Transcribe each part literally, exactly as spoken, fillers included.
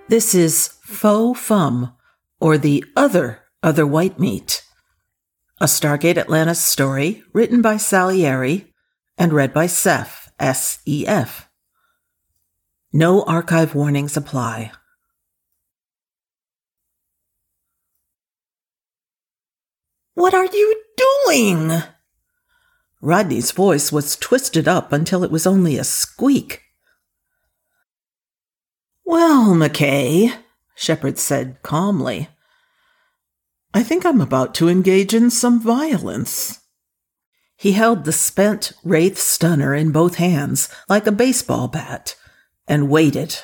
This is Faux Fum, or the Other Other White Meat, a Stargate Atlantis story written by Salieri and read by Seth, S E F. No archive warnings apply. "What are you doing?" Rodney's voice was twisted up until it was only a squeak. "Well, McKay," Shepard said calmly, "I think I'm about to engage in some violence." He held the spent Wraith stunner in both hands like a baseball bat and waited.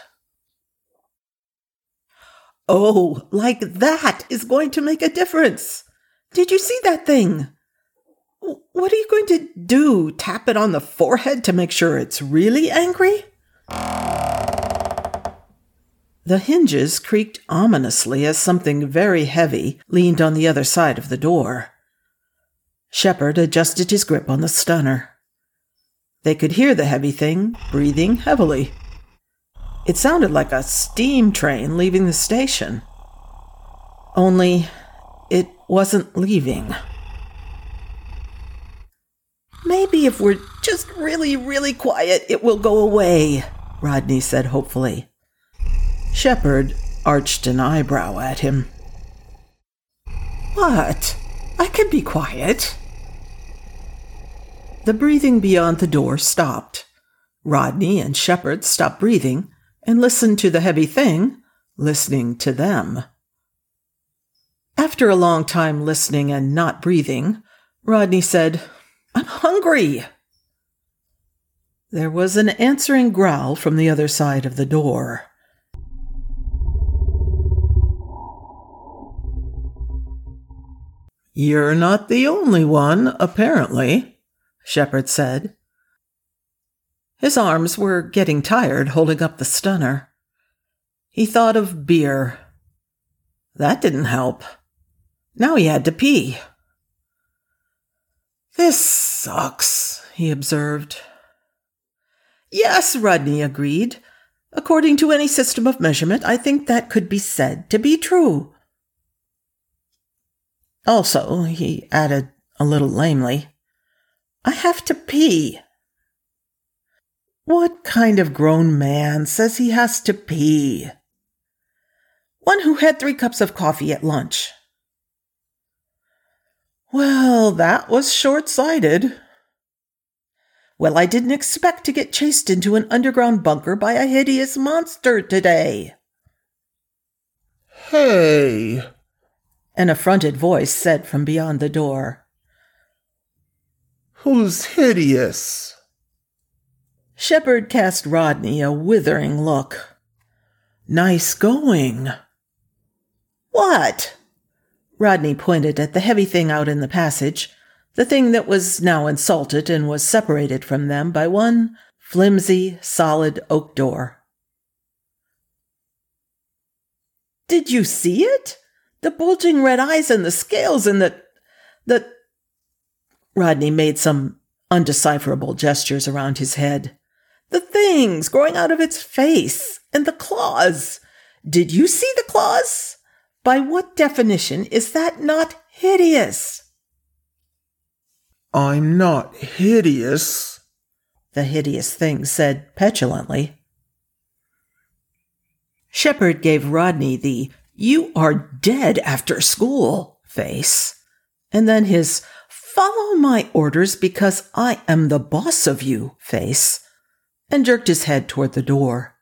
"Oh, like that is going to make a difference. Did you see that thing? What are you going to do? Tap it on the forehead to make sure it's really angry?" The hinges creaked ominously as something very heavy leaned on the other side of the door. Shepard adjusted his grip on the stunner. They could hear the heavy thing breathing heavily. It sounded like a steam train leaving the station. Only it wasn't leaving. "Maybe if we're just really, really quiet, it will go away," Rodney said hopefully. Shepard arched an eyebrow at him. "What? I can be quiet." The breathing beyond the door stopped. Rodney and Shepard stopped breathing and listened to the heavy thing listening to them. After a long time listening and not breathing, Rodney said, "I'm hungry." There was an answering growl from the other side of the door. "You're not the only one, apparently," Shepard said. His arms were getting tired holding up the stunner. He thought of beer. That didn't help. Now he had to pee. "This sucks," he observed. "Yes," Rodney agreed. "According to any system of measurement, I think that could be said to be true." "Also," he added a little lamely, "I have to pee." "What kind of grown man says he has to pee?" "One who had three cups of coffee at lunch." "Well, that was short-sighted." "Well, I didn't expect to get chased into an underground bunker by a hideous monster today." "Hey," an affronted voice said from beyond the door. "Who's hideous?" Shepard cast Rodney a withering look. "Nice going." "What?" Rodney pointed at the heavy thing out in the passage, the thing that was now insulted and was separated from them by one flimsy, solid oak door. "Did you see it? The bulging red eyes and the scales and the... the... Rodney made some undecipherable gestures around his head. "The things growing out of its face, and the claws. Did you see the claws? By what definition is that not hideous?" "I'm not hideous," the hideous thing said petulantly. Shepard gave Rodney the "you are dead after school" face, and then his "follow my orders because I am the boss of you" face, and jerked his head toward the door.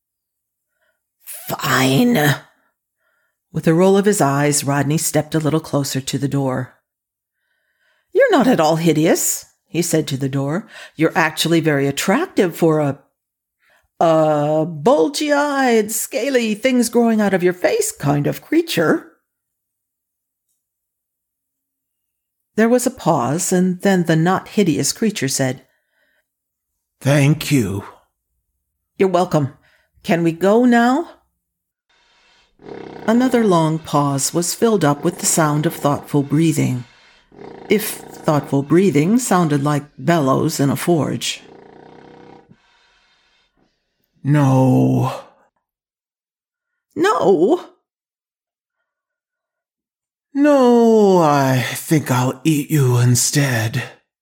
"Fine." With a roll of his eyes, Rodney stepped a little closer to the door. "You're not at all hideous," he said to the door. "You're actually very attractive for a... a bulgy-eyed, scaly, things growing out of your face kind of creature." There was a pause, and then the not hideous creature said, "Thank you." "You're welcome. Can we go now?" Another long pause was filled up with the sound of thoughtful breathing, if thoughtful breathing sounded like bellows in a forge. "No." No. No, I think I'll eat you instead.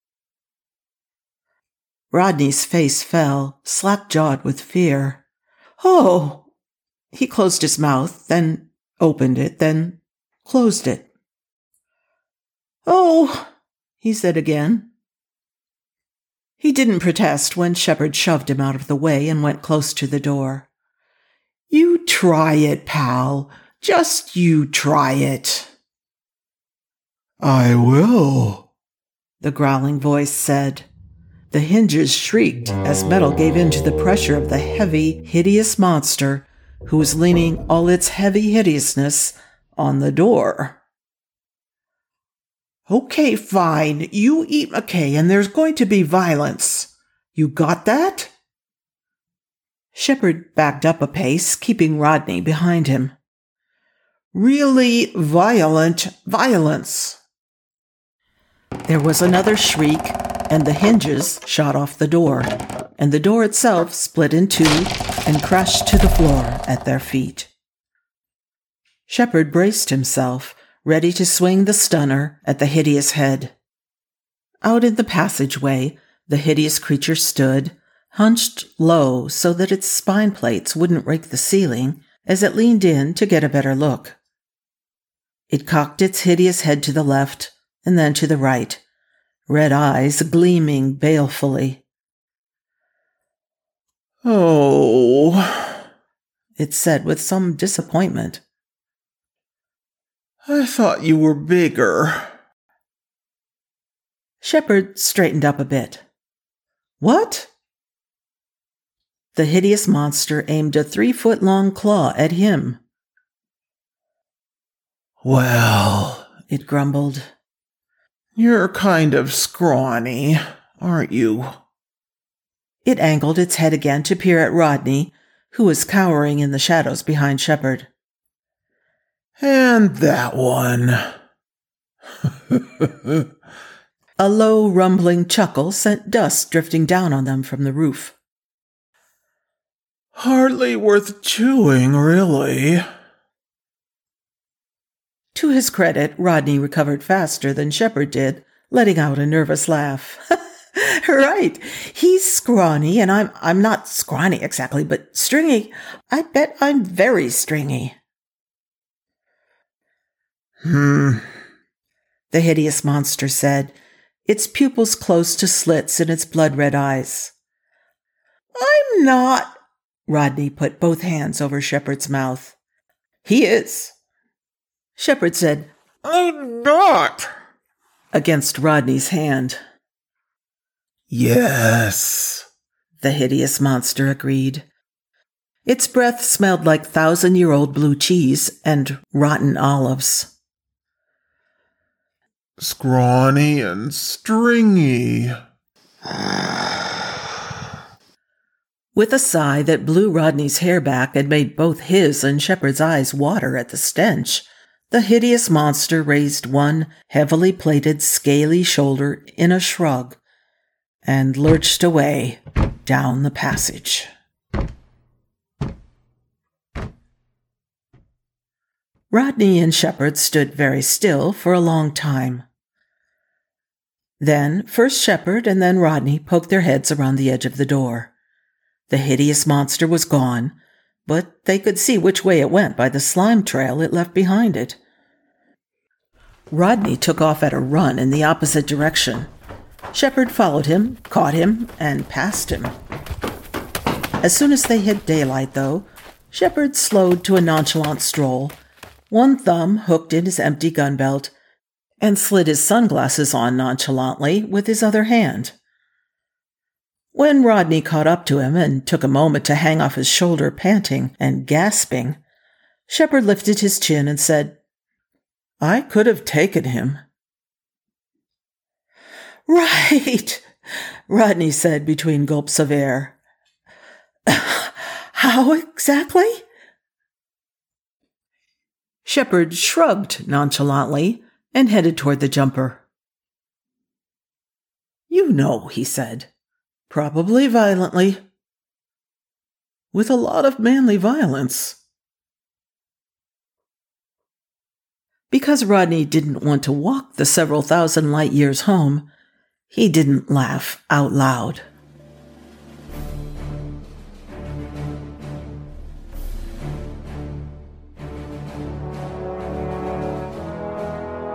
Rodney's face fell, slack-jawed with fear. Oh! He closed his mouth, then opened it, then closed it. Oh! He said again. He didn't protest when Shepard shoved him out of the way and went close to the door. You try it, pal. Just you try it. I will, the growling voice said. The hinges shrieked as metal gave in to the pressure of the heavy, hideous monster who was leaning all its heavy hideousness on the door. Okay, fine. You eat McKay and there's going to be violence. You got that? Shepard backed up a pace, keeping Rodney behind him. Really violent violence. There was another shriek, and the hinges shot off the door, and the door itself split in two and crashed to the floor at their feet. Shepard braced himself, ready to swing the stunner at the hideous head. Out in the passageway, the hideous creature stood, hunched low so that its spine plates wouldn't rake the ceiling as it leaned in to get a better look. It cocked its hideous head to the left and then to the right, red eyes gleaming balefully. Oh, it said with some disappointment. I thought you were bigger. Shepard straightened up a bit. What? The hideous monster aimed a three-foot-long claw at him. Well, it grumbled. You're kind of scrawny, aren't you? It angled its head again to peer at Rodney, who was cowering in the shadows behind Shepard. And that one. A low, rumbling chuckle sent dust drifting down on them from the roof. Hardly worth chewing, really. To his credit, Rodney recovered faster than Shepard did, letting out a nervous laugh. Right. He's scrawny, and I'm I'm not scrawny exactly, but stringy. I bet I'm very stringy. Hmm. The hideous monster said, its pupils close to slits in its blood-red eyes. I'm not. Rodney put both hands over Shepard's mouth. He is. Shepard said, I'm not. Against Rodney's hand. Yes, the hideous monster agreed. Its breath smelled like thousand-year-old blue cheese and rotten olives. Scrawny and stringy. With a sigh that blew Rodney's hair back and made both his and Shepard's eyes water at the stench, the hideous monster raised one heavily plated, scaly shoulder in a shrug and lurched away down the passage. Rodney and Shepard stood very still for a long time. Then, first Shepard and then Rodney poked their heads around the edge of the door. The hideous monster was gone, but they could see which way it went by the slime trail it left behind it. Rodney took off at a run in the opposite direction. Shepard followed him, caught him, and passed him. As soon as they hit daylight, though, Shepard slowed to a nonchalant stroll, one thumb hooked in his empty gun belt, and slid his sunglasses on nonchalantly with his other hand. When Rodney caught up to him and took a moment to hang off his shoulder, panting and gasping, Shepard lifted his chin and said, I could have taken him. Right, Rodney said between gulps of air. How exactly? Shepard shrugged nonchalantly and headed toward the jumper. You know, he said. Probably violently. With a lot of manly violence. Because Rodney didn't want to walk the several thousand light years home, he didn't laugh out loud.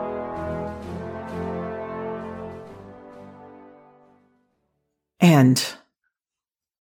And